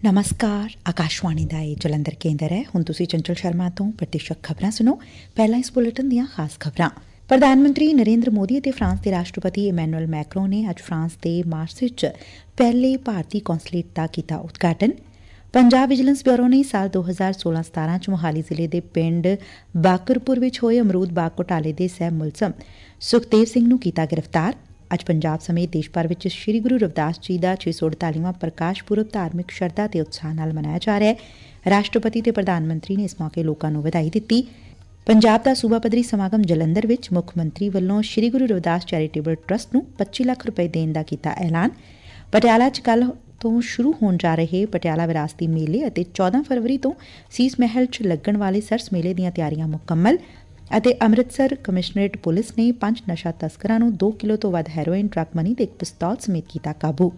ਨਮਸਕਾਰ ਆਕਾਸ਼ਵਾਣੀ ਦਾ ਇਹ ਜਲੰਧਰ ਕੇਂਦਰ ਹੈ। ਹੁਣ ਤੁਸੀਂ ਚੰਚਲ ਸ਼ਰਮਾ ਤੋਂ ਪ੍ਰਤੀਸ਼ਤ ਖਬਰਾਂ ਸੁਣੋ। ਪਹਿਲਾਂ ਇਸ ਬੁਲੇਟਿਨ ਦੀਆਂ ਖਾਸ ਖਬਰਾਂ। ਪ੍ਰਧਾਨ ਮੰਤਰੀ ਨਰਿੰਦਰ ਮੋਦੀ ਅਤੇ ਫਰਾਂਸ ਦੇ ਰਾਸ਼ਟਰਪਤੀ ਇਮੈਨੂਅਲ ਮੈਕਰੋਂ ਨੇ ਅੱਜ ਫਰਾਂਸ ਦੇ ਮਾਰਸੇ 'ਚ ਪਹਿਲੇ ਭਾਰਤੀ ਕੌਂਸਲੇਟ ਦਾ ਕੀਤਾ ਉਦਘਾਟਨ। ਪੰਜਾਬ ਵਿਜੀਲੈਂਸ ਬਿਊਰੋ ਨੇ ਸਾਲ 2016-17 ਚ ਮੋਹਾਲੀ ਜ਼ਿਲ੍ਹੇ ਦੇ ਪਿੰਡ ਬਾਕਰਪੁਰ ਵਿੱਚ ਹੋਏ ਅਮਰੂਦ ਬਾਗ ਘੁਟਾਲੇ ਦੇ ਸਹਿ ਮੁਲਜ਼ਮ ਸੁਖਦੇਵ ਸਿੰਘ ਨੂੰ ਕੀਤਾ ਗ੍ਰਿਫਤਾਰ। ਅੱਜ ਪੰਜਾਬ ਸਮੇਤ ਦੇਸ਼ ਭਰ ਵਿੱਚ ਸ੍ਰੀ ਗੁਰੂ ਰਵਿਦਾਸ ਜੀ ਦਾ 648ਵਾਂ ਪ੍ਰਕਾਸ਼ ਪੁਰਬ ਧਾਰਮਿਕ ਸ਼ਰਧਾ ਤੇ ਉਤਸ਼ਾਹ ਨਾਲ ਮਨਾਇਆ ਜਾ ਰਿਹਾ ਹੈ। ਰਾਸ਼ਟਰਪਤੀ ਤੇ ਪ੍ਰਧਾਨ ਮੰਤਰੀ ਨੇ ਇਸ ਮੌਕੇ ਲੋਕਾਂ ਨੂੰ ਵਧਾਈ ਦਿੱਤੀ। ਪੰਜਾਬ ਦਾ ਸੂਬਾ ਪੱਧਰੀ ਸਮਾਗਮ ਜਲੰਧਰ ਵਿੱਚ ਮੁੱਖ ਮੰਤਰੀ ਵੱਲੋਂ ਸ੍ਰੀ ਗੁਰੂ ਰਵਿਦਾਸ ਚੈਰੀਟੇਬਲ ਟਰੱਸਟ ਨੂੰ 25 ਲੱਖ ਰੁਪਏ ਦੇਣ ਦਾ ਕੀਤਾ ਐਲਾਨ। ਪਟਿਆਲਾ 'ਚ ਕੱਲ੍ਹ ਤੋਂ ਸ਼ੁਰੂ ਹੋਣ ਜਾ ਰਹੇ ਪਟਿਆਲਾ ਵਿਰਾਸਤੀ ਮੇਲੇ ਅਤੇ 14 ਫਰਵਰੀ ਤੋਂ ਸੀਸ ਮਹਿਲ 'ਚ ਲੱਗਣ ਵਾਲੇ ਸਰਸ ਮੇਲੇ ਦੀਆਂ ਤਿਆਰੀਆਂ ਮੁਕੰਮਲ। ਅਤੇ ਅੰਮ੍ਰਿਤਸਰ ਕਮਿਸ਼ਨਰੇਟ ਪੁਲਿਸ ਨੇ 5 ਨਸ਼ਾ ਤਸਕਰਾਂ ਨੂੰ 2 ਕਿਲੋ ਤੋਂ ਵੱਧ ਹੈਰੋਇਨ, ਟਰੱਕ ਮਨੀ ਤੇ ਇੱਕ ਪਿਸਤੌਲ ਸਮੇਤ ਕੀਤਾ ਕਾਬੂ।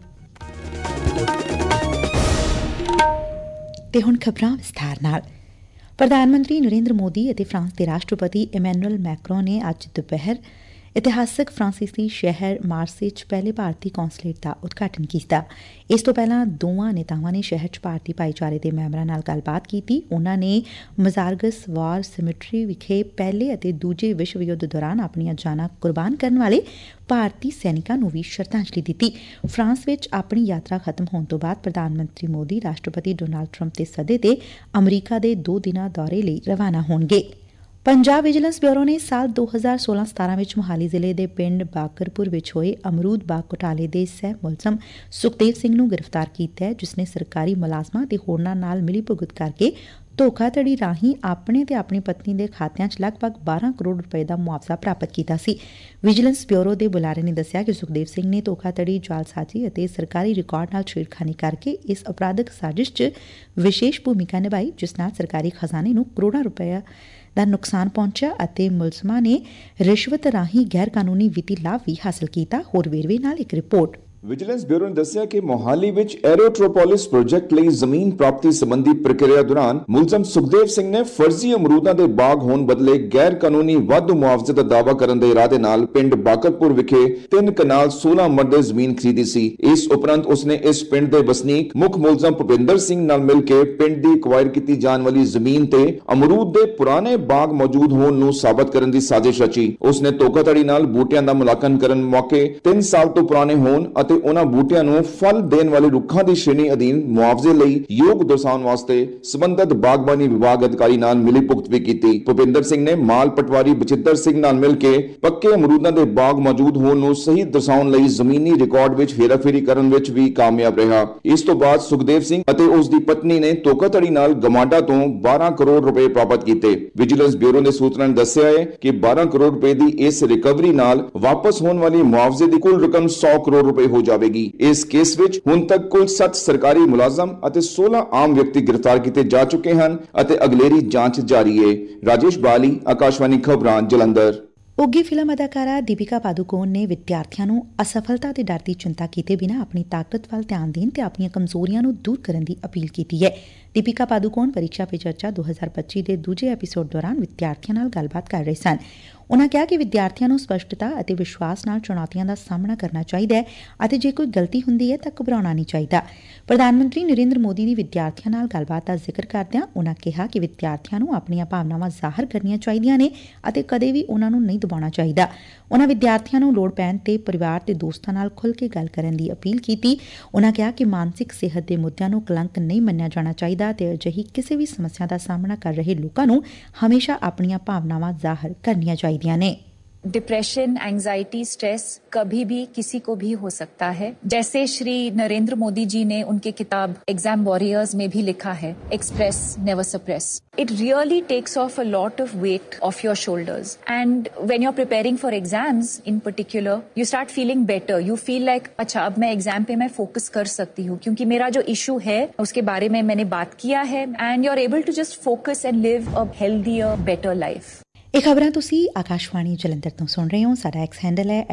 ਤੇ ਹੁਣ ਖਬਰਾਂ ਵਿਸਥਾਰ ਨਾਲ। ਪ੍ਰਧਾਨ ਮੰਤਰੀ ਨਰਿੰਦਰ ਮੋਦੀ ਅਤੇ ਫਰਾਂਸ ਦੇ ਰਾਸ਼ਟਰਪਤੀ ਇਮੈਨੂਅਲ ਮੈਕਰੋਂ ਨੇ ਅੱਜ ਦੁਪਹਿਰ ਇਤਿਹਾਸਕ ਫਰਾਂਸੀਸੀ ਸ਼ਹਿਰ ਮਾਰਸੇ 'ਚ ਪਹਿਲੇ ਭਾਰਤੀ ਕੌਂਸਲੇਟ ਦਾ ਉਦਘਾਟਨ ਕੀਤਾ। ਇਸ ਤੋਂ ਪਹਿਲਾਂ ਦੋਵਾਂ ਨੇਤਾਵਾਂ ਨੇ ਸ਼ਹਿਰ 'ਚ ਭਾਰਤੀ ਭਾਈਚਾਰੇ ਦੇ ਮੈਂਬਰਾਂ ਨਾਲ ਗੱਲਬਾਤ ਕੀਤੀ। ਉਨ੍ਹਾਂ ਨੇ ਮਜ਼ਾਰਗਸ ਵਾਰ ਸਿਮਟਰੀ ਵਿਖੇ ਪਹਿਲੇ ਅਤੇ ਦੂਜੇ ਵਿਸ਼ਵ ਯੁੱਧ ਦੌਰਾਨ ਆਪਣੀਆਂ ਜਾਨਾਂ ਕੁਰਬਾਨ ਕਰਨ ਵਾਲੇ ਭਾਰਤੀ ਸੈਨਿਕਾਂ ਨੂੰ ਵੀ ਸ਼ਰਧਾਂਜਲੀ ਦਿੱਤੀ। ਫਰਾਂਸ ਵਿੱਚ ਆਪਣੀ ਯਾਤਰਾ ਖਤਮ ਹੋਣ ਤੋਂ ਬਾਅਦ ਪ੍ਰਧਾਨ ਮੰਤਰੀ ਮੋਦੀ ਰਾਸ਼ਟਰਪਤੀ ਡੋਨਾਲਡ ਟਰੰਪ ਦੇ ਸੱਦੇ ਤੇ ਅਮਰੀਕਾ ਦੇ 2 ਦਿਨਾਂ ਦੌਰੇ ਲਈ ਰਵਾਨਾ ਹੋਣਗੇ। ਪੰਜਾਬ ਵਿਜੀਲੈਂਸ ਬਿਊਰੋ ਨੇ ਸਾਲ 2016-17 ਵਿੱਚ ਮੋਹਾਲੀ ਜ਼ਿਲ੍ਹੇ ਦੇ ਪਿੰਡ ਬਾਕਰਪੁਰ ਵਿੱਚ ਹੋਏ ਅਮਰੂਦ ਬਾਗ ਘੁਟਾਲੇ ਦੇ ਸਹਿ ਮੁਲਜ਼ਮ ਸੁਖਦੇਵ ਸਿੰਘ ਨੂੰ ਗ੍ਰਿਫਤਾਰ ਕੀਤਾ ਹੈ, ਜਿਸ ਨੇ ਸਰਕਾਰੀ ਮੁਲਾਜ਼ਮਾਂ ਤੇ ਹੋਰਨਾਂ ਨਾਲ ਮਿਲੀਭੁਗਤ ਕਰਕੇ ਧੋਖਾਧੜੀ ਰਾਹੀਂ ਆਪਣੇ ਤੇ ਆਪਣੀ ਪਤਨੀ ਦੇ ਖਾਤਿਆਂ 'ਚ ਲਗਭਗ 12 ਕਰੋੜ ਰੁਪਏ ਦਾ ਮੁਆਵਜ਼ਾ ਪ੍ਰਾਪਤ ਕੀਤਾ ਸੀ। ਵਿਜੀਲੈਂਸ ਬਿਊਰੋ ਦੇ ਬੁਲਾਰੇ ਨੇ ਦੱਸਿਆ ਕਿ ਸੁਖਦੇਵ ਸਿੰਘ ਨੇ ਧੋਖਾਧੜੀ, ਜਾਲਸਾਜ਼ੀ ਅਤੇ ਸਰਕਾਰੀ ਰਿਕਾਰਡ ਨਾਲ ਛੇੜਖਾਨੀ ਕਰਕੇ ਇਸ ਅਪਰਾਧਿਕ ਸਾਜ਼ਿਸ਼ 'ਚ ਵਿਸ਼ੇਸ਼ ਭੂਮਿਕਾ ਨਿਭਾਈ, ਜਿਸ ਨਾਲ ਸਰਕਾਰੀ ਖਜ਼ਾਨੇ ਨੂੰ ਕਰੋੜਾਂ ਰੁਪਏ ਦਾ ਨੁਕਸਾਨ ਪਹੁੰਚਿਆ ਅਤੇ ਮੁਲਜ਼ਮਾਂ ਨੇ ਰਿਸ਼ਵਤ ਰਾਹੀਂ ਗੈਰ ਕਾਨੂੰਨੀ ਵਿੱਤੀ ਲਾਭ ਵੀ ਹਾਸਲ ਕੀਤਾ। ਹੋਰ ਵੇਰਵੇ ਨਾਲ ਇੱਕ ਰਿਪੋਰਟ। ਵਿਜੀਲੈਂਸ ਬਿਊਰੋ ਨੇ ਦੱਸਿਆ ਕਿ ਮੋਹਾਲੀ ਵਿੱਚ ਐਰੋਟ੍ਰੋਪੋਲਿਸ ਪ੍ਰੋਜੈਕਟ ਲਈ ਜ਼ਮੀਨ ਪ੍ਰਾਪਤੀ ਸੰਬੰਧੀ ਪ੍ਰਕਿਰਿਆ ਦੌਰਾਨ ਮੁਲਜ਼ਮ ਸੁਖਦੇਵ ਸਿੰਘ ਨੇ ਫਰਜ਼ੀ ਅਮਰੂਦਾਂ ਦੇ ਬਾਗ ਹੋਣ ਬਦਲੇ ਗੈਰ ਕਾਨੂੰਨੀ ਵਾਧੂ ਮੁਆਵਜ਼ੇ ਦਾ ਦਾਅਵਾ ਕਰਨ ਦੇ ਇਰਾਦੇ ਨਾਲ ਪਿੰਡ ਬਾਕਰਪੁਰ ਵਿਖੇ 3 ਕਨਾਲ 16 ਮਰਲੇ ਜ਼ਮੀਨ ਖਰੀਦੀ ਸੀ। ਇਸ ਉਪਰੰਤ ਉਸਨੇ ਇਸ ਪਿੰਡ ਦੇ ਵਸਨੀਕ ਮੁੱਖ ਮੁਲਜ਼ਮ ਭੁਪਿੰਦਰ ਸਿੰਘ ਨਾਲ ਮਿਲ ਕੇ ਪਿੰਡ ਦੀ ਐਕਵਾਇਰ ਕੀਤੀ ਜਾਣ ਵਾਲੀ ਜ਼ਮੀਨ ਤੇ ਅਮਰੂਦ ਦੇ ਪੁਰਾਣੇ ਬਾਗ ਮੌਜੂਦ ਹੋਣ ਨੂੰ ਸਾਬਤ ਕਰਨ ਦੀ ਸਾਜ਼ਿਸ਼ ਰਚੀ। ਉਸਨੇ ਧੋਖਾਧੜੀ ਨਾਲ ਬੂਟਿਆਂ ਦਾ ਮੁਲਾਂਕਣ ਕਰਨ ਮੌਕੇ 3 ਸਾਲ ਤੋਂ ਪੁਰਾਣੇ ਹੋਣ ਅਤੇ ਉਹਨਾਂ ਬੂਟਿਆਂ ਨੂੰ ਫਲ ਦੇਣ ਵਾਲੇ ਰੁੱਖਾਂ ਦੀ ਸ਼੍ਰੇਣੀ ਅਧੀਨ ਮੁਆਵਜ਼ੇ ਲਈ ਯੋਗ ਦਰਸਾਉਣ ਵਾਸਤੇ ਸਬੰਧਤ ਬਾਗਬਾਨੀ ਵਿਭਾਗ ਅਧਿਕਾਰੀ ਨਾਲ ਮਿਲੀਭੁਗਤ ਵੀ ਕੀਤੀ। ਭੁਪਿੰਦਰ ਸਿੰਘ ਨੇ ਮਾਲ ਪਟਵਾਰੀ ਬਚਿੱਤਰ ਸਿੰਘ ਨਾਲ ਮਿਲ ਕੇ ਪੱਕੇ ਅਮਰੂਦਾਂ ਦੇ ਬਾਗ ਮੌਜੂਦ ਹੋਣ ਨੂੰ ਸਹੀ ਦਰਸਾਉਣ ਲਈ ਜ਼ਮੀਨੀ ਰਿਕਾਰਡ ਵਿੱਚ ਹੇਰਾਫੇਰੀ ਕਰਨ ਵਿੱਚ ਵੀ ਕਾਮਯਾਬ ਰਿਹਾ। ਇਸ ਤੋਂ ਬਾਅਦ ਸੁਖਦੇਵ ਸਿੰਘ ਅਤੇ ਉਸ ਦੀ ਪਤਨੀ ਨੇ ਧੋਖਾਧੜੀ ਨਾਲ ਗਮਾਡਾ ਤੋਂ 12 ਕਰੋੜ ਰੁਪਏ ਪ੍ਰਾਪਤ ਕੀਤੇ। ਵਿਜੀਲੈਂਸ ਬਿਊਰੋ ਦੇ ਸੂਤਰਾਂ ਨੇ ਦੱਸਿਆ ਹੈ ਕਿ 12 ਕਰੋੜ ਰੁਪਏ ਦੀ ਇਸ ਰਿਕਵਰੀ ਨਾਲ ਵਾਪਸ ਹੋਣ ਵਾਲੀ ਮੁਆਵਜ਼ੇ ਦੀ ਕੁੱਲ ਰਕਮ 100 ਕਰੋੜ ਰੁਪਏ ਹੋ ਜਾਵੇਗੀ। ਇਸ ਕੇਸ ਵਿੱਚ ਹੁਣ ਤੱਕ ਕੁੱਲ 7 ਸਰਕਾਰੀ ਮੁਲਾਜ਼ਮ ਅਤੇ 16 ਆਮ ਵਿਅਕਤੀ ਗ੍ਰਿਫਤਾਰ ਕੀਤੇ ਜਾ ਚੁੱਕੇ ਹਨ ਅਤੇ ਅਗਲੇਰੀ ਜਾਂਚ ਜਾਰੀ ਹੈ। ਰਾਜੇਸ਼ ਬਾਲੀ, ਆਕਾਸ਼ਵਾਣੀ ਖਬਰਾਂ, ਜਲੰਧਰ। ਉੱਘੀ ਫਿਲਮ ਅਦਾਕਾਰਾ ਦੀਪਿਕਾ ਪਾਦੂਕੋਣ ਨੇ ਵਿਦਿਆਰਥੀਆਂ ਨੂੰ ਅਸਫਲਤਾ ਤੇ ਡਰ ਦੀ ਚਿੰਤਾ ਕੀਤੇ ਬਿਨਾਂ ਆਪਣੀ ਤਾਕਤ ਵੱਲ ਧਿਆਨ ਦੇਣ ਤੇ ਆਪਣੀਆਂ ਕਮਜ਼ੋਰੀਆਂ ਨੂੰ ਦੂਰ ਕਰਨ ਦੀ ਅਪੀਲ ਕੀਤੀ ਹੈ। ਦੀਪਿਕਾ ਪਾਦੂਕੋਣ ਪਰੀਖਿਆ ਪੇ ਚਰਚਾ 2025 ਦੇ ਦੂਜੇ ਐਪੀਸੋਡ ਦੌਰਾਨ ਵਿਦਿਆਰਥੀਆਂ ਨਾਲ ਗੱਲਬਾਤ ਕਰ ਰਹੇ ਸਨ। ਉਨ੍ਹਾਂ ਕਿਹਾ ਕਿ ਵਿਦਿਆਰਥੀਆਂ ਨੂੰ ਸਪਸ਼ਟਤਾ ਅਤੇ ਵਿਸ਼ਵਾਸ ਨਾਲ ਚੁਣੌਤੀਆਂ ਦਾ ਸਾਹਮਣਾ ਕਰਨਾ ਚਾਹੀਦਾ ਹੈ ਅਤੇ ਜੇ ਕੋਈ ਗਲਤੀ ਹੁੰਦੀ ਹੈ ਤਾਂ ਘਬਰਾਉਣਾ ਨਹੀਂ ਚਾਹੀਦਾ। ਪ੍ਰਧਾਨ ਮੰਤਰੀ ਨਰਿੰਦਰ ਮੋਦੀ ਦੀ ਵਿਦਿਆਰਥੀਆਂ ਨਾਲ ਗੱਲਬਾਤ ਦਾ ਜ਼ਿਕਰ ਕਰਦਿਆਂ ਉਨ੍ਹਾਂ ਕਿਹਾ ਕਿ ਵਿਦਿਆਰਥੀਆਂ ਨੂੰ ਆਪਣੀਆਂ ਭਾਵਨਾਵਾਂ ਜ਼ਾਹਰ ਕਰਨੀਆਂ ਚਾਹੀਦੀਆਂ ਨੇ ਅਤੇ ਕਦੇ ਵੀ ਉਨ੍ਹਾਂ ਨੂੰ ਨਹੀਂ ਦਬਾਉਣਾ ਚਾਹੀਦਾ। ਉਨ੍ਹਾਂ ਵਿਦਿਆਰਥੀਆਂ ਨੂੰ ਲੋੜ ਪੈਣ ਤੇ ਪਰਿਵਾਰ ਤੇ ਦੋਸਤਾਂ ਨਾਲ ਖੁੱਲ੍ਹ ਕੇ ਗੱਲ ਕਰਨ ਦੀ ਅਪੀਲ ਕੀਤੀ। ਉਨ੍ਹਾਂ ਕਿਹਾ ਕਿ ਮਾਨਸਿਕ ਸਿਹਤ ਦੇ ਮੁੱਦਿਆਂ ਨੂੰ ਕਲੰਕ ਨਹੀਂ ਮੰਨਿਆ ਜਾਣਾ ਚਾਹੀਦਾ ਤੇ ਅਜਿਹੀ ਕਿਸੇ ਵੀ ਸਮੱਸਿਆ ਦਾ ਸਾਹਮਣਾ ਕਰ ਰਹੇ ਲੋਕਾਂ ਨੂੰ ਹਮੇਸ਼ਾ ਆਪਣੀਆਂ ਭਾਵਨਾਵਾਂ ਜ਼ਾਹਰ ਕਰਨੀਆਂ ਚਾਹੀਦੀਆਂ ਨੇ। डिप्रेशन, एंजाइटी, स्ट्रेस कभी भी किसी को भी हो सकता है। जैसे श्री नरेंद्र मोदी जी ने उनके किताब एग्जाम वॉरियर्स में भी लिखा है, express never suppress. It really takes off a lot of weight off your shoulders. And when you're preparing for exams in particular, you start feeling better. You feel like अच्छा अब मैं exam पे मैं focus कर सकती हूँ क्योंकि मेरा जो इशू है उसके बारे में मैंने बात किया है and you're able to just focus and live a healthier, better life. ਇਹ ਖਬਰਾਂ ਤੁਸੀਂ ਆਕਾਸ਼ਵਾਣੀ ਜਲੰਧਰ ਤੋਂ ਸੁਣ ਰਹੇ ਹੋ। ਸਾਡਾ ਐਕਸ ਹੈਂਡਲ ਹੈ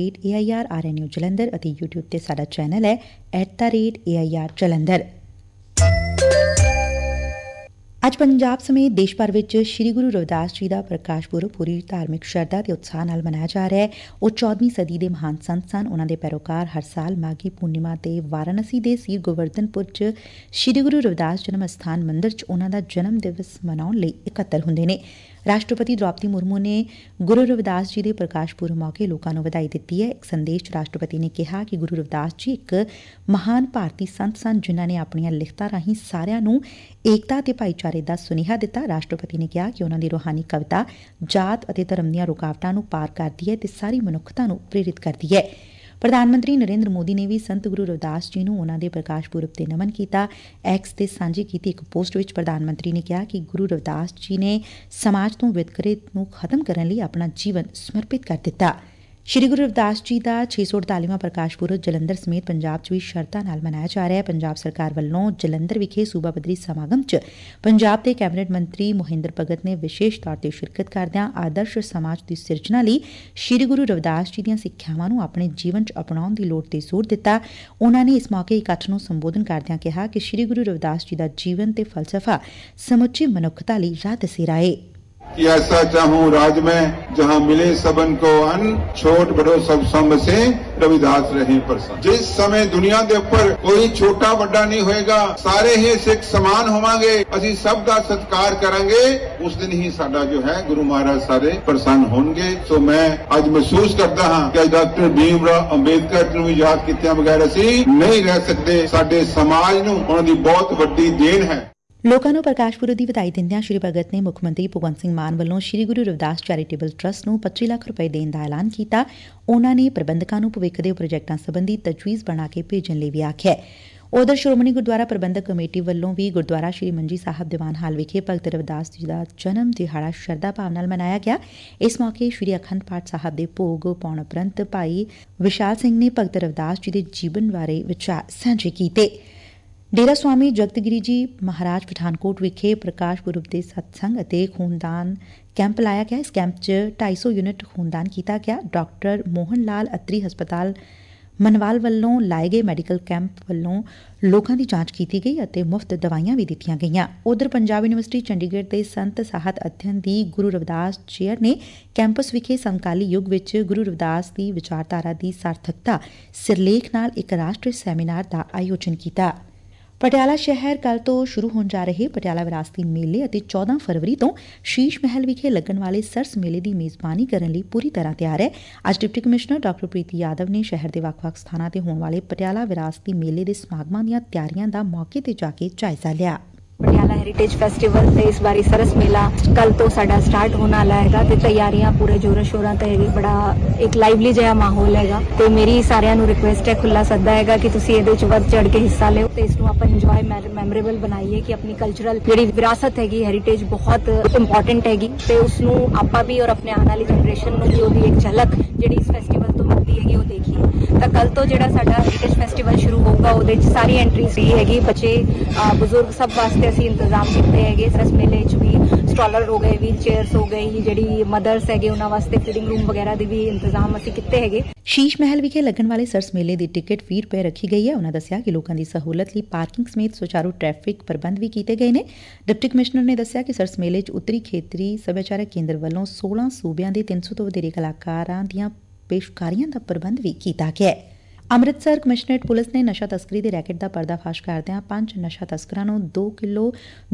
@AIRRNU ਜਲੰਧਰ ਅਤੇ YouTube ਤੇ ਸਾਡਾ ਚੈਨਲ ਹੈ @AIR ਜਲੰਧਰ। ਅੱਜ ਪੰਜਾਬ ਸਮੇਤ ਦੇਸ਼ ਭਰ ਵਿੱਚ ਸ੍ਰੀ ਗੁਰੂ ਰਵਿਦਾਸ ਜੀ ਦਾ ਪ੍ਰਕਾਸ਼ ਪੁਰਬ ਪੂਰੀ ਧਾਰਮਿਕ ਸ਼ਰਧਾ ਤੇ ਉਤਸ਼ਾਹ ਨਾਲ ਮਨਾਇਆ ਜਾ ਰਿਹਾ ਹੈ। ਉਹ 14ਵੀਂ ਸਦੀ ਦੇ ਮਹਾਨ ਸੰਤ ਸਨ। ਉਨ੍ਹਾਂ ਦੇ ਪੈਰੋਕਾਰ ਹਰ ਸਾਲ ਮਾਘੀ ਪੂਰਨਿਮਾ ਤੇ ਵਾਰਾਣਸੀ ਦੇ ਸੀਰ ਗੋਵਰਧਨਪੁਰ 'ਚ ਸ੍ਰੀ ਗੁਰੂ ਰਵਿਦਾਸ ਜਨਮ ਅਸਥਾਨ ਮੰਦਿਰ 'ਚ ਉਨ੍ਹਾਂ ਦਾ ਜਨਮ ਦਿਵਸ ਮਨਾਉਣ ਲਈ ਇਕੱਤਰ ਹੁੰਦੇ ਨੇ। ਰਾਸ਼ਟਰਪਤੀ ਦ੍ਰੌਪਦੀ ਮੁਰਮੂ ਨੇ ਗੁਰੂ ਰਵਿਦਾਸ ਜੀ ਦੇ ਪ੍ਰਕਾਸ਼ ਪੁਰਬ ਮੌਕੇ ਲੋਕਾਂ ਨੂੰ ਵਧਾਈ ਦਿੱਤੀ ਹੈ। ਇੱਕ ਸੰਦੇਸ਼ 'ਚ ਰਾਸ਼ਟਰਪਤੀ ਨੇ ਕਿਹਾ ਕਿ ਗੁਰੂ ਰਵਿਦਾਸ ਜੀ ਇੱਕ ਮਹਾਨ ਭਾਰਤੀ ਸੰਤ ਸਨ, ਜਿਨ੍ਹਾਂ ਨੇ ਆਪਣੀਆਂ ਲਿਖਤਾਂ ਰਾਹੀਂ ਸਾਰਿਆਂ ਨੂੰ ਏਕਤਾ ਤੇ ਭਾਈਚਾਰੇ ਦਾ ਸੁਨੇਹਾ ਦਿੱਤਾ। ਰਾਸ਼ਟਰਪਤੀ ਨੇ ਕਿਹਾ ਕਿ ਉਨ੍ਹਾਂ ਦੀ ਰੂਹਾਨੀ ਕਵਿਤਾ ਜਾਤ ਅਤੇ ਧਰਮ ਦੀਆਂ ਰੁਕਾਵਟਾਂ ਨੂੰ ਪਾਰ ਕਰਦੀ ਹੈ ਤੇ ਸਾਰੀ ਮਨੁੱਖਤਾ ਨੂੰ ਪ੍ਰੇਰਿਤ ਕਰਦੀ ਹੈ। ਪ੍ਰਧਾਨ ਮੰਤਰੀ ਨਰਿੰਦਰ ਮੋਦੀ ਨੇ ਵੀ ਸੰਤ ਗੁਰੂ ਰਵਿਦਾਸ ਜੀ ਨੂੰ ਉਨ੍ਹਾਂ ਦੇ ਪ੍ਰਕਾਸ਼ ਪੁਰਬ ਤੇ ਨਮਨ ਕੀਤਾ। ਐਕਸ ਤੇ ਸਾਂਝੀ ਕੀਤੀ ਇੱਕ ਪੋਸਟ ਵਿੱਚ ਪ੍ਰਧਾਨ ਮੰਤਰੀ ਨੇ ਕਿਹਾ ਕਿ ਗੁਰੂ ਰਵਿਦਾਸ ਜੀ ਨੇ ਸਮਾਜ ਤੋਂ ਵਿਤਕਰੇ ਨੂੰ ਖਤਮ ਕਰਨ ਲਈ ਆਪਣਾ ਜੀਵਨ ਸਮਰਪਿਤ ਕਰ ਦਿੱਤਾ। ਸ੍ਰੀ ਗੁਰੂ ਰਵਿਦਾਸ ਜੀ ਦਾ 648ਵਾਂ ਪ੍ਰਕਾਸ਼ ਪੁਰਬ ਜਲੰਧਰ ਸਮੇਤ ਪੰਜਾਬ 'ਚ ਵੀ ਸ਼ਰਧਾ ਨਾਲ ਮਨਾਇਆ ਜਾ ਰਿਹਾ ਹੈ। ਪੰਜਾਬ ਸਰਕਾਰ ਵੱਲੋਂ ਜਲੰਧਰ ਵਿਖੇ ਸੂਬਾ ਪੱਧਰੀ ਸਮਾਗਮ 'ਚ ਪੰਜਾਬ ਦੇ ਕੈਬਨਿਟ ਮੰਤਰੀ ਮੋਹਿੰਦਰ ਭਗਤ ਨੇ ਵਿਸ਼ੇਸ਼ ਤੌਰ ਤੇ ਸ਼ਿਰਕਤ ਕਰਦਿਆਂ ਆਦਰਸ਼ ਸਮਾਜ ਦੀ ਸਿਰਜਣਾ ਲਈ ਸ੍ਰੀ ਗੁਰੂ ਰਵਿਦਾਸ ਜੀ ਦੀਆਂ ਸਿੱਖਿਆਵਾਂ ਨੂੰ ਆਪਣੇ ਜੀਵਨ 'ਚ ਅਪਣਾਉਣ ਦੀ ਲੋੜ ਤੇ ਜ਼ੋਰ ਦਿੱਤਾ। ਉਨ੍ਹਾਂ ਨੇ ਇਸ ਮੌਕੇ ਇਕੱਠ ਨੂੰ ਸੰਬੋਧਨ ਕਰਦਿਆਂ ਕਿਹਾ ਕਿ ਸ੍ਰੀ ਗੁਰੂ ਰਵਿਦਾਸ ਜੀ ਦਾ ਜੀਵਨ ਤੇ ਫਲਸਫਾ ਸਮੁੱਚੀ ਮਨੁੱਖਤਾ ਲਈ ਰਾਹ ਦਸੇਰਾ ਏ। कि ऐसा चाहूं राज में जहां मिले सबन को अन्न, छोट बड़ो सब सम से रविदास रहे प्रसन्न। जिस समय दुनिया के ऊपर कोई छोटा बड़ा नहीं होएगा, सारे ही सिख समान होवांगे, असी सब दा सत्कार करांगे, उस दिन ही साडा जो है गुरु महाराज सारे प्रसन्न होंगे। सो मैं आज महसूस करता हां कि डॉक्टर भीमराव अंबेडकर ਨੂੰ ਵੀ ਯਾਦ ਕੀਤਿਆਂ ਬਗੈਰ ਅਸੀਂ ਨਹੀਂ ਰਹਿ ਸਕਦੇ। ਸਾਡੇ ਸਮਾਜ ਨੂੰ ਉਹਨਾਂ ਦੀ ਬਹੁਤ ਵੱਡੀ ਦੇਣ ਹੈ। ਲੋਕਾਂ ਨੂੰ ਪ੍ਰਕਾਸ਼ ਪੁਰਬ ਦੀ ਵਧਾਈ ਦਿੰਦਿਆਂ ਸ੍ਰੀ ਭਗਤ ਨੇ ਮੁੱਖ ਮੰਤਰੀ ਭਗਵੰਤ ਸਿੰਘ ਮਾਨ ਵੱਲੋਂ ਸ੍ਰੀ ਗੁਰੂ ਰਵਿਦਾਸ ਚੈਰੀਟੇਬਲ ਟਰੱਸਟ ਨੂੰ 25 ਲੱਖ ਰੁਪਏ ਦੇਣ ਦਾ ਐਲਾਨ ਕੀਤਾ। ਉਨ੍ਹਾਂ ਨੇ ਪ੍ਰਬੰਧਕਾਂ ਨੂੰ ਭਵਿੱਖ ਦੇ ਪ੍ਰੋਜੈਕਟਾਂ ਸੰਬੰਧੀ ਤਜਵੀਜ਼ ਬਣਾ ਕੇ ਭੇਜਣ ਲਈ ਵੀ ਆਖਿਆ। ਉਧਰ ਸ਼੍ਰੋਮਣੀ ਗੁਰਦੁਆਰਾ ਪ੍ਰਬੰਧਕ ਕਮੇਟੀ ਵੱਲੋਂ ਵੀ ਗੁਰਦੁਆਰਾ ਸ੍ਰੀ ਮੰਜੀ ਸਾਹਿਬ ਦੀਵਾਨ ਹਾਲ ਵਿਖੇ ਭਗਤ ਰਵਿਦਾਸ ਜੀ ਦਾ ਜਨਮ ਦਿਹਾੜਾ ਸ਼ਰਧਾ ਭਾਵ ਨਾਲ ਮਨਾਇਆ ਗਿਆ। ਇਸ ਮੌਕੇ ਸ੍ਰੀ ਅਖੰਡ ਪਾਠ ਸਾਹਿਬ ਦੇ ਭੋਗ ਪਾਉਣ ਉਪਰੰਤ ਭਾਈ ਵਿਸ਼ਾਲ ਸਿੰਘ ਨੇ ਭਗਤ ਰਵਿਦਾਸ ਜੀ ਦੇ ਜੀਵਨ ਬਾਰੇ ਵਿਚਾਰ ਸਾਂਝੇ ਕੀਤੇ। ਡੇਰਾ ਸਵਾਮੀ ਜਗਤਗਿਰੀ ਜੀ ਮਹਾਰਾਜ ਪਠਾਨਕੋਟ ਵਿਖੇ ਪ੍ਰਕਾਸ਼ ਪੁਰਬ ਦੇ ਸਤਸੰਗ ਅਤੇ ਖੂਨਦਾਨ ਕੈਂਪ ਲਾਇਆ ਗਿਆ। ਇਸ ਕੈਂਪ 'ਚ 250 ਯੂਨਿਟ ਖੂਨਦਾਨ ਕੀਤਾ ਗਿਆ। ਡਾਕਟਰ ਮੋਹਨ ਲਾਲ ਅਤਰੀ ਹਸਪਤਾਲ ਮਨਵਾਲ ਵੱਲੋਂ ਲਾਏ ਗਏ ਮੈਡੀਕਲ ਕੈਂਪ ਵੱਲੋਂ ਲੋਕਾਂ ਦੀ ਜਾਂਚ ਕੀਤੀ ਗਈ ਅਤੇ ਮੁਫਤ ਦਵਾਈਆਂ ਵੀ ਦਿੱਤੀਆਂ ਗਈਆਂ। ਉਧਰ ਪੰਜਾਬ ਯੂਨੀਵਰਸਿਟੀ ਚੰਡੀਗੜ੍ਹ ਦੇ ਸੰਤ ਸਾਹਿਤ ਅਧਿਐਨ ਦੀ ਗੁਰੂ ਰਵਿਦਾਸ ਚੇਅਰ ਨੇ ਕੈਂਪਸ ਵਿਖੇ ਸਮਕਾਲੀ ਯੁੱਗ ਵਿੱਚ ਗੁਰੂ ਰਵਿਦਾਸ ਦੀ ਵਿਚਾਰਧਾਰਾ ਦੀ ਸਾਰਥਕਤਾ ਸਿਰਲੇਖ ਨਾਲ ਇੱਕ ਰਾਸ਼ਟਰੀ ਸੈਮੀਨਾਰ ਦਾ ਆਯੋਜਨ ਕੀਤਾ। ਪਟਿਆਲਾ ਸ਼ਹਿਰ ਕੱਲ੍ਹ ਤੋਂ ਸ਼ੁਰੂ ਹੋਣ ਜਾ ਰਹੇ ਪਟਿਆਲਾ ਵਿਰਾਸਤੀ ਮੇਲੇ ਅਤੇ 14 ਫਰਵਰੀ ਤੋਂ ਸ਼ੀਸ਼ ਮਹਿਲ ਵਿਖੇ ਲੱਗਣ ਵਾਲੇ ਸਰਸ ਮੇਲੇ ਦੀ ਮੇਜ਼ਬਾਨੀ ਕਰਨ ਲਈ ਪੂਰੀ ਤਰ੍ਹਾਂ ਤਿਆਰ ਹੈ। ਅੱਜ ਡਿਪਟੀ ਕਮਿਸ਼ਨਰ ਡਾ. ਪ੍ਰੀਤੀ ਯਾਦਵ ਨੇ ਸ਼ਹਿਰ ਦੇ ਵੱਖ-ਵੱਖ ਸਥਾਨਾਂ ਤੇ ਹੋਣ ਵਾਲੇ ਪਟਿਆਲਾ ਵਿਰਾਸਤੀ ਮੇਲੇ ਦੇ ਸਮਾਗਮਾਂ ਦੀਆਂ ਤਿਆਰੀਆਂ ਦਾ ਮੌਕੇ ਤੇ ਜਾ ਕੇ ਜਾਇਜ਼ਾ ਲਿਆ। ਪਟਿਆਲਾ ਹੈਰੀਟੇਜ ਫੈਸਟੀਵਲ ਤੇ ਇਸ ਵਾਰੀ ਸਰਸ ਮੇਲਾ ਕੱਲ ਤੋਂ ਸਾਡਾ ਸਟਾਰਟ ਹੋਣ ਵਾਲਾ ਹੈਗਾ ਤੇ ਤਿਆਰੀਆਂ ਪੂਰੇ ਜ਼ੋਰਾਂ ਸ਼ੋਰਾਂ ਤੇ ਹੈਗੀ। ਬੜਾ ਇੱਕ ਲਾਈਵਲੀ ਜਿਹਾ ਮਾਹੌਲ ਹੈਗਾ ਤੇ ਮੇਰੀ ਸਾਰਿਆਂ ਨੂੰ ਰਿਕੁਐਸਟ ਹੈ, ਖੁੱਲਾ ਸੱਦਾ ਹੈਗਾ ਕਿ ਤੁਸੀਂ ਇਹਦੇ ਵਿੱਚ ਵੱਧ ਚੜ ਕੇ ਹਿੱਸਾ ਲਿਓ ਤੇ ਇਸ ਨੂੰ ਆਪਾਂ ਇੰਜੋਏ ਮੈਮੋਰੇਬਲ ਬਣਾਈਏ ਕਿ ਆਪਣੀ ਕਲਚਰਲ ਜਿਹੜੀ ਵਿਰਾਸਤ ਹੈਗੀ ਹੈਰੀਟੇਜ ਬਹੁਤ ਇੰਪੋਰਟੈਂਟ ਹੈਗੀ ਤੇ ਉਸ ਨੂੰ ਆਪਾਂ ਵੀ ਔਰ ਆਪਣੇ ਆਉਣ ਵਾਲੀ ਜਨਰੇਸ਼ਨ ਨੂੰ ਵੀ ਉਹਦੀ ਇੱਕ ਝਲਕ ਜਿਹੜੀ ਇਸ ਫੈਸਟੀਵਲ ਤੋਂ ਮਿਲਦੀ ਹੈਗੀ ਉਹ ਦੇਖੀਏ। ਤਾਂ ਕੱਲ ਤੋਂ ਜਿਹੜਾ ਸਾਡਾ ਹੈਰੀਟੇਜ ਫੈਸਟੀਵਲ ਸ਼ੁਰੂ ਹੋਊਗਾ ਉਹਦੇ ਵਿੱਚ ਸਾਰੀ ਐਂਟਰੀ ਫ੍ਰੀ ਹੈਗੀ। ਬੱਚੇ ਬਜ਼ੁਰਗ ਸਭ ਵਾਸਤੇ ਅਸੀਂ ਇੰਤਜ਼ਾਮ ਕੀਤੇ ਹੈਗੇ। ਸਰਸ ਮੇਲੇ 'ਚ ਵੀ ਸਟਾਲਰ ਹੋ ਗਏ, ਵੀਲ ਚੇਅਰਸ ਹੋ ਗਈ, ਜਿਹੜੀ ਮਦਰਸ ਹੈਗੇ ਉਹਨਾਂ ਵਾਸਤੇ ਫੀਡਿੰਗ ਰੂਮ ਵਗੈਰਾ ਦੇ ਵੀ ਇੰਤਜ਼ਾਮ ਅਸੀਂ ਕੀਤੇ ਹੈਗੇ। ਸ਼ੀਸ਼ ਮਹਿਲ ਵਿਖੇ ਲੱਗਣ ਵਾਲੇ ਸਰਸ ਮੇਲੇ ਦੀ ਟਿਕਟ 20 ਰੁਪਏ ਰੱਖੀ ਗਈ ਹੈ। ਉਹਨਾਂ ਦੱਸਿਆ ਕਿ ਲੋਕਾਂ ਦੀ ਸਹੂਲਤ ਲਈ ਪਾਰਕਿੰਗ ਸਮੇਤ ਸੁਚਾਰੂ ਟ੍ਰੈਫਿਕ ਪ੍ਰਬੰਧ ਵੀ ਕੀਤੇ ਗਏ ਨੇ। ਡਿਪਟੀ ਕਮਿਸ਼ਨਰ ਨੇ ਦੱਸਿਆ ਕਿ ਸਰਸ ਮੇਲੇ 'ਚ ਉੱਤਰੀ ਖੇਤਰੀ ਸੱਭਿਆਚਾਰਕ ਕੇਂਦਰ ਵੱਲੋਂ 16 ਸੂਬਿਆਂ ਦੇ 300 ਤੋਂ ਵਧੇਰੇ ਕਲਾਕਾਰਾਂ ਦੀਆਂ ਪੇਸ਼ਕਾਰੀਆਂ ਦਾ ਪ੍ਰਬੰਧ ਵੀ ਕੀਤਾ ਗਿਆ ਹੈ। ਅੰਮ੍ਰਿਤਸਰ ਕਮਿਸ਼ਨਰੇਟ ਪੁਲਿਸ ਨੇ ਨਸ਼ਾ ਤਸਕਰੀ ਦੇ ਰੈਕੇਟ ਦਾ ਪਰਦਾਫਾਸ਼ ਕਰਦਿਆਂ 5 ਨਸ਼ਾ ਤਸਕਰਾਂ ਨੂੰ 2 ਕਿਲੋ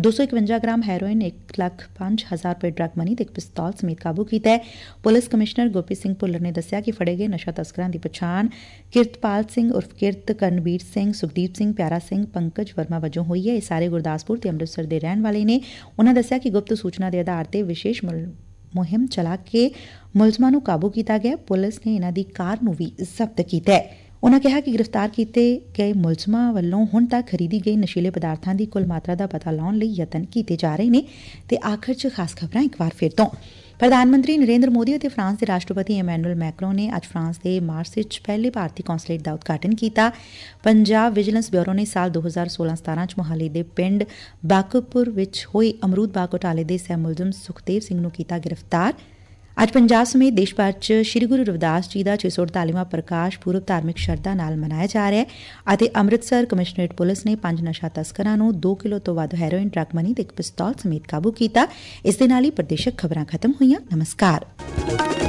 251 ਗ੍ਰਾਮ ਹੈਰੋਇਨ, 1,05,000 ਰੁਪਏ ਡਰੱਗ ਮਨੀ ਤੇ ਇੱਕ ਪਿਸਤੌਲ ਸਮੇਤ ਕਾਬੂ ਕੀਤਾ ਹੈ। ਪੁਲਿਸ ਕਮਿਸ਼ਨਰ ਗੁਰਪ੍ਰੀਤ ਸਿੰਘ ਭੁੱਲਰ ਨੇ ਦੱਸਿਆ ਕਿ ਫੜੇ ਗਏ ਨਸ਼ਾ ਤਸਕਰਾਂ ਦੀ ਪਛਾਣ ਕਿਰਤਪਾਲ ਸਿੰਘ ਉਰਫ ਕਿਰਤ, ਕਰਨਵੀਰ ਸਿੰਘ, ਸੁਖਦੀਪ ਸਿੰਘ, ਪਿਆਰਾ ਸਿੰਘ, ਪੰਕਜ ਵਰਮਾ ਵਜੋਂ ਹੋਈ ਹੈ। ਇਹ ਸਾਰੇ ਗੁਰਦਾਸਪੁਰ ਤੇ ਅੰਮ੍ਰਿਤਸਰ ਦੇ ਰਹਿਣ ਵਾਲੇ ਨੇ। ਉਨ੍ਹਾਂ ਦੱਸਿਆ ਕਿ ਗੁਪਤ ਸੂਚਨਾ ਦੇ ਆਧਾਰ ਤੇ ਵਿਸ਼ੇਸ਼ ਮੁਹਿੰਮ ਚਲਾ ਕੇ ਮੁਲਜ਼ਮਾਂ ਨੂੰ ਕਾਬੂ ਕੀਤਾ ਗਿਆ। ਪੁਲਿਸ ਨੇ ਇਹਨਾਂ ਦੀ ਕਾਰ ਨੂੰ ਵੀ ਜ਼ਬਤ ਕੀਤਾ ਹੈ। ਉਨ੍ਹਾਂ ਕਿਹਾ ਕਿ ਗ੍ਰਿਫਤਾਰ ਕੀਤੇ ਗਏ ਮੁਲਜ਼ਮਾਂ ਵੱਲੋਂ ਹੁਣ ਤੱਕ ਖਰੀਦੀ ਗਈ ਨਸ਼ੀਲੇ ਪਦਾਰਥਾਂ ਦੀ ਕੁੱਲ ਮਾਤਰਾ ਦਾ ਪਤਾ ਲਾਉਣ ਲਈ ਯਤਨ ਕੀਤੇ ਜਾ ਰਹੇ ਨੇ। ਤੇ ਆਖਰ 'ਚ ਖਾਸ ਖਬਰਾਂ ਇੱਕ ਵਾਰ ਫਿਰ ਤੋਂ। ਪ੍ਰਧਾਨ ਮੰਤਰੀ ਨਰਿੰਦਰ ਮੋਦੀ ਅਤੇ ਫਰਾਂਸ ਦੇ ਰਾਸ਼ਟਰਪਤੀ ਇਮੈਨੂਅਲ ਮੈਕਰੋਂ ਨੇ ਅੱਜ ਫਰਾਂਸ ਦੇ ਮਾਰਸੇ 'ਚ ਪਹਿਲੇ ਭਾਰਤੀ ਕੌਂਸਲੇਟ ਦਾ ਉਦਘਾਟਨ ਕੀਤਾ। ਪੰਜਾਬ ਵਿਜੀਲੈਂਸ ਬਿਊਰੋ ਨੇ ਸਾਲ 2016-17 'ਚ ਮੁਹਾਲੀ ਦੇ ਪਿੰਡ ਬਾਕੂਪੁਰ ਵਿੱਚ ਹੋਏ ਅਮਰੂਦ ਬਾਗ ਘੁਟਾਲੇ ਦੇ ਸਹਿ ਮੁਲਜ਼ਮ ਸੁਖਦੇਵ ਸਿੰਘ ਨੂੰ ਕੀਤਾ ਗ੍ਰਿਫਤਾਰ। ਅੱਜ ਪੰਜਾਬ ਸਮੇਤ ਦੇਸ਼ ਭਰ 'ਚ ਸ੍ਰੀ ਗੁਰੂ ਰਵਿਦਾਸ ਜੀ ਦਾ 648ਵਾਂ ਪ੍ਰਕਾਸ਼ ਪੁਰਬ ਧਾਰਮਿਕ ਸ਼ਰਧਾ ਨਾਲ ਮਨਾਇਆ ਜਾ ਰਿਹਾ ਹੈ ਅਤੇ ਅੰਮ੍ਰਿਤਸਰ ਕਮਿਸ਼ਨਰੇਟ ਪੁਲਿਸ ਨੇ 5 ਨਸ਼ਾ ਤਸਕਰਾਂ ਨੂੰ 2 ਕਿਲੋ ਤੋਂ ਵੱਧ ਹੈਰੋਇਨ, ਡਰੱਗ ਮਨੀ ਤੇ ਇੱਕ ਪਿਸਤੌਲ ਸਮੇਤ ਕਾਬੂ ਕੀਤਾ। ਇਸ ਦੇ ਨਾਲ ਹੀ ਪ੍ਰਦੇਸ਼ਕ ਖਬਰਾਂ ਖਤਮ ਹੋਈਆਂ। ਨਮਸਕਾਰ।